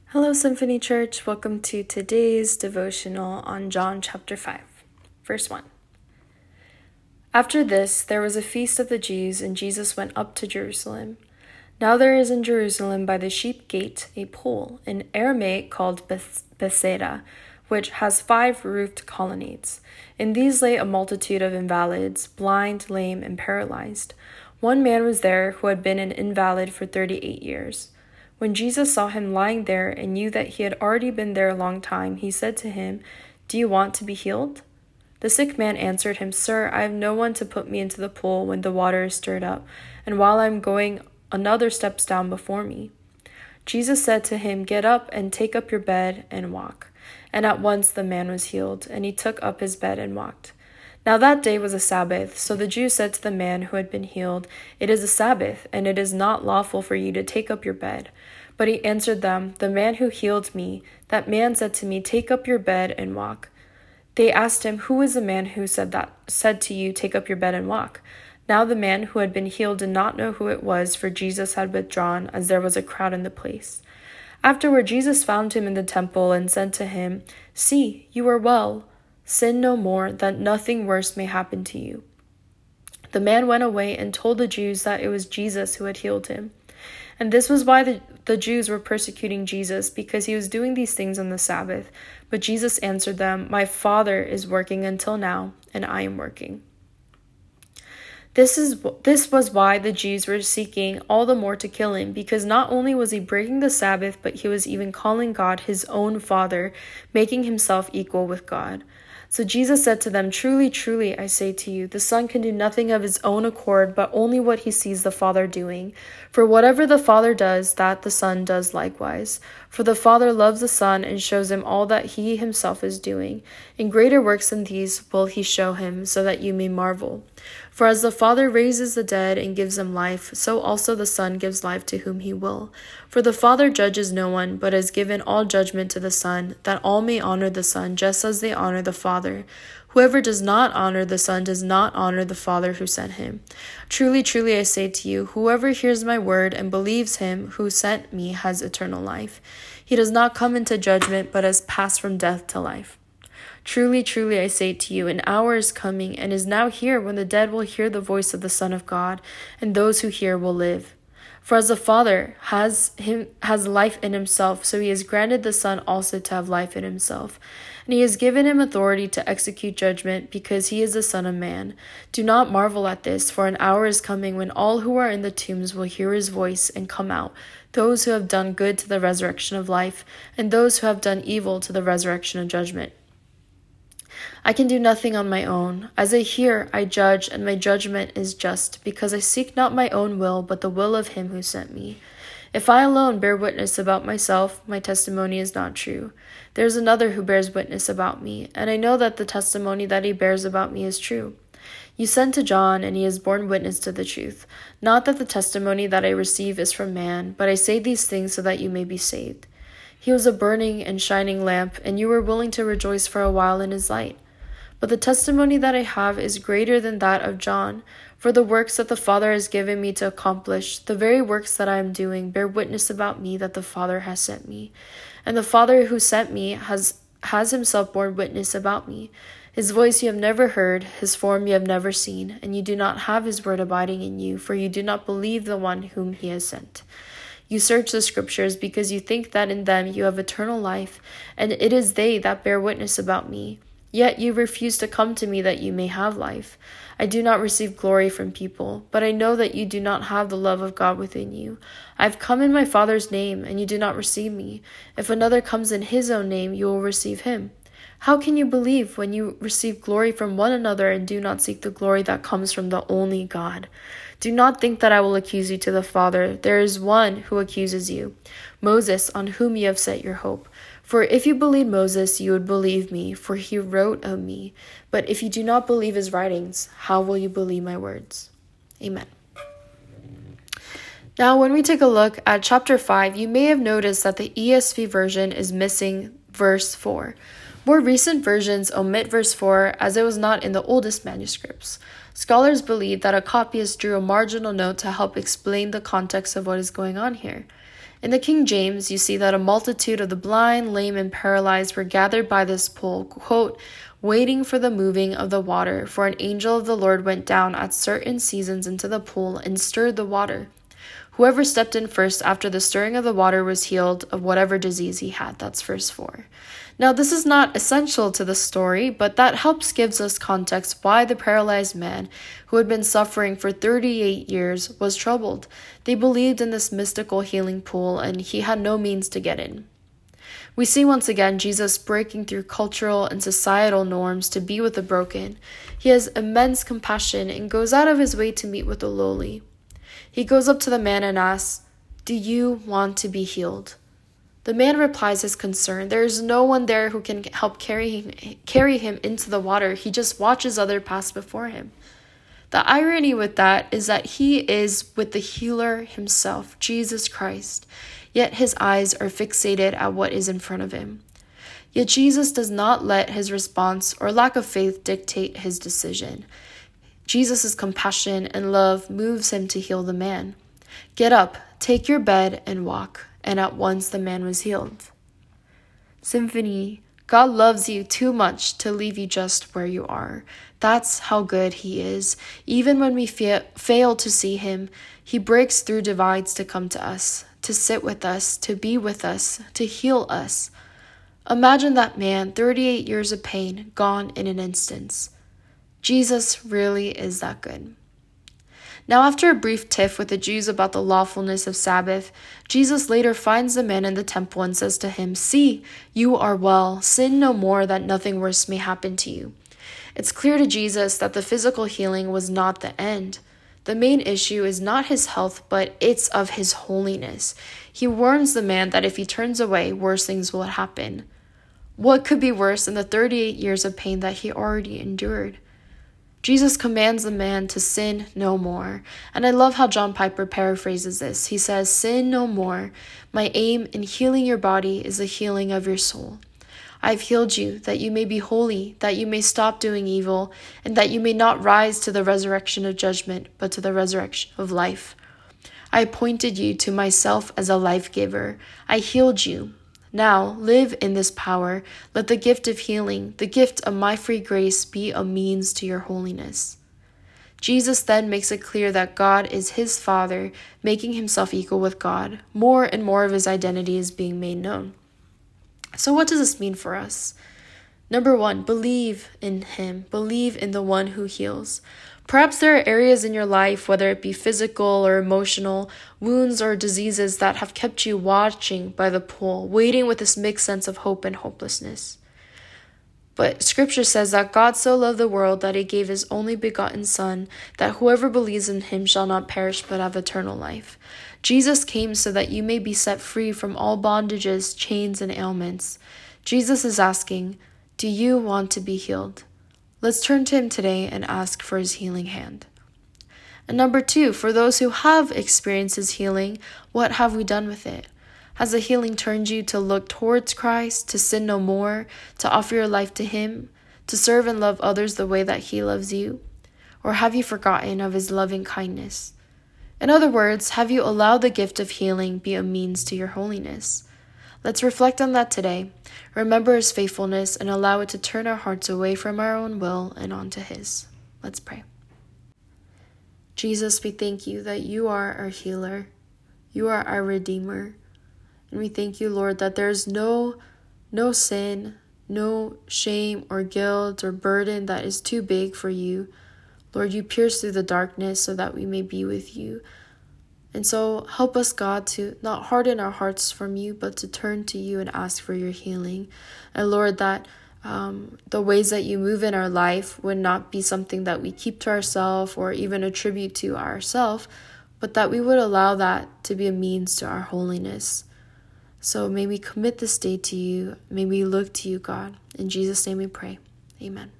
Hello, Symphony Church. Welcome to today's devotional on John chapter 5, verse 1. After this, there was a feast of the Jews, and Jesus went up to Jerusalem. Now there is in Jerusalem by the sheep gate a pool, in Aramaic called Bethesda, which has 5 roofed colonnades. In these lay a multitude of invalids, blind, lame, and paralyzed. One man was there who had been an invalid for 38 years. When Jesus saw him lying there and knew that he had already been there a long time, he said to him, "Do you want to be healed?" The sick man answered him, "Sir, I have no one to put me into the pool when the water is stirred up, and while I am going, another steps down before me." Jesus said to him, "Get up and take up your bed and walk." And at once the man was healed, and he took up his bed and walked. Now that day was a Sabbath, so the Jews said to the man who had been healed, "It is a Sabbath, and it is not lawful for you to take up your bed." But he answered them, "The man who healed me, that man said to me, 'Take up your bed and walk.'" They asked him, "Who is the man who said to you, 'Take up your bed and walk'?" Now the man who had been healed did not know who it was, for Jesus had withdrawn, as there was a crowd in the place. Afterward Jesus found him in the temple and said to him, "See, you are well. Sin no more, that nothing worse may happen to you." The man went away and told the Jews that it was Jesus who had healed him. And this was why the Jews were persecuting Jesus, because he was doing these things on the Sabbath. But Jesus answered them, "My Father is working until now, and I am working." This was why the Jews were seeking all the more to kill him, because not only was he breaking the Sabbath, but he was even calling God his own Father, making himself equal with God. So Jesus said to them, "Truly, truly, I say to you, the Son can do nothing of his own accord, but only what he sees the Father doing. For whatever the Father does, that the Son does likewise. For the Father loves the Son and shows him all that he himself is doing. And greater works than these will he show him, so that you may marvel. For as the Father raises the dead and gives them life, so also the Son gives life to whom he will. For the Father judges no one, but has given all judgment to the Son, that all may honor the Son just as they honor the Father. Whoever does not honor the Son does not honor the Father who sent him. Truly, truly, I say to you, whoever hears my word and believes him who sent me has eternal life. He does not come into judgment, but has passed from death to life. Truly, truly, I say to you, an hour is coming and is now here when the dead will hear the voice of the Son of God, and those who hear will live. For as the Father has life in himself, so he has granted the Son also to have life in himself. And he has given him authority to execute judgment, because he is the Son of Man. Do not marvel at this, for an hour is coming when all who are in the tombs will hear his voice and come out, those who have done good to the resurrection of life, and those who have done evil to the resurrection of judgment. I can do nothing on my own. As I hear, I judge, and my judgment is just, because I seek not my own will, but the will of him who sent me. If I alone bear witness about myself, my testimony is not true. There is another who bears witness about me, and I know that the testimony that he bears about me is true. You sent to John, and he has borne witness to the truth. Not that the testimony that I receive is from man, but I say these things so that you may be saved. He was a burning and shining lamp, and you were willing to rejoice for a while in his light. But the testimony that I have is greater than that of John, for the works that the Father has given me to accomplish, the very works that I am doing, bear witness about me that the Father has sent me. And the Father who sent me has himself borne witness about me. His voice you have never heard, his form you have never seen, and you do not have his word abiding in you, for you do not believe the one whom he has sent. You search the Scriptures because you think that in them you have eternal life, and it is they that bear witness about me. Yet you refuse to come to me that you may have life. I do not receive glory from people, but I know that you do not have the love of God within you. I have come in my Father's name, and you do not receive me. If another comes in his own name, you will receive him. How can you believe when you receive glory from one another and do not seek the glory that comes from the only God? Do not think that I will accuse you to the Father. There is one who accuses you, Moses, on whom you have set your hope. For if you believed Moses, you would believe me, for he wrote of me. But if you do not believe his writings, how will you believe my words? Amen. Now, when we take a look at chapter 5, you may have noticed that the ESV version is missing verse 4. More recent versions omit verse 4 as it was not in the oldest manuscripts. Scholars believe that a copyist drew a marginal note to help explain the context of what is going on here. In the King James, you see that a multitude of the blind, lame, and paralyzed were gathered by this pool, quote, waiting for the moving of the water, for an angel of the Lord went down at certain seasons into the pool and stirred the water. Whoever stepped in first after the stirring of the water was healed of whatever disease he had. That's verse 4. Now, this is not essential to the story, but that helps gives us context why the paralyzed man, who had been suffering for 38 years, was troubled. They believed in this mystical healing pool, and he had no means to get in. We see once again Jesus breaking through cultural and societal norms to be with the broken. He has immense compassion and goes out of his way to meet with the lowly. He goes up to the man and asks, "Do you want to be healed?" The man replies his concern. There is no one there who can help carry him into the water. He just watches others pass before him. The irony with that is that he is with the healer himself, Jesus Christ, yet his eyes are fixated at what is in front of him. Yet Jesus does not let his response or lack of faith dictate his decision. Jesus' compassion and love moves him to heal the man. "Get up, take your bed, and walk." And at once the man was healed. Symphony. God loves you too much to leave you just where you are. That's how good he is. Even when we fail to see him, he breaks through divides to come to us, to sit with us, to be with us, to heal us. Imagine that man, 38 years of pain, gone in an instant. Jesus really is that good. Now, after a brief tiff with the Jews about the lawfulness of Sabbath, Jesus later finds the man in the temple and says to him, "See, you are well. Sin no more, that nothing worse may happen to you." It's clear to Jesus that the physical healing was not the end. The main issue is not his health, but it's of his holiness. He warns the man that if he turns away, worse things will happen. What could be worse than the 38 years of pain that he already endured? Jesus commands the man to sin no more. And I love how John Piper paraphrases this. He says, "Sin no more. My aim in healing your body is the healing of your soul. I have healed you that you may be holy, that you may stop doing evil, and that you may not rise to the resurrection of judgment, but to the resurrection of life. I appointed you to myself as a life giver. I healed you. Now, live in this power. Let the gift of healing, the gift of my free grace, be a means to your holiness." Jesus then makes it clear that God is his Father, making himself equal with God. More and more of his identity is being made known. So what does this mean for us? Number 1, believe in him. Believe in the one who heals. Perhaps there are areas in your life, whether it be physical or emotional, wounds or diseases that have kept you watching by the pool, waiting with this mixed sense of hope and hopelessness. But scripture says that God so loved the world that he gave his only begotten Son, that whoever believes in him shall not perish but have eternal life. Jesus came so that you may be set free from all bondages, chains, and ailments. Jesus is asking, do you want to be healed? Let's turn to him today and ask for his healing hand. And number 2, for those who have experienced his healing, what have we done with it? Has the healing turned you to look towards Christ, to sin no more, to offer your life to him, to serve and love others the way that he loves you? Or have you forgotten of his loving kindness? In other words, have you allowed the gift of healing be a means to your holiness? Let's reflect on that today, remember his faithfulness, and allow it to turn our hearts away from our own will and onto his. Let's pray. Jesus, we thank you that you are our healer. You are our Redeemer. And we thank you, Lord, that there's no sin, no shame or guilt or burden that is too big for you. Lord, you pierce through the darkness so that we may be with you. And so help us, God, to not harden our hearts from you, but to turn to you and ask for your healing. And Lord, that the ways that you move in our life would not be something that we keep to ourselves or even attribute to ourselves, but that we would allow that to be a means to our holiness. So may we commit this day to you. May we look to you, God. In Jesus' name we pray. Amen.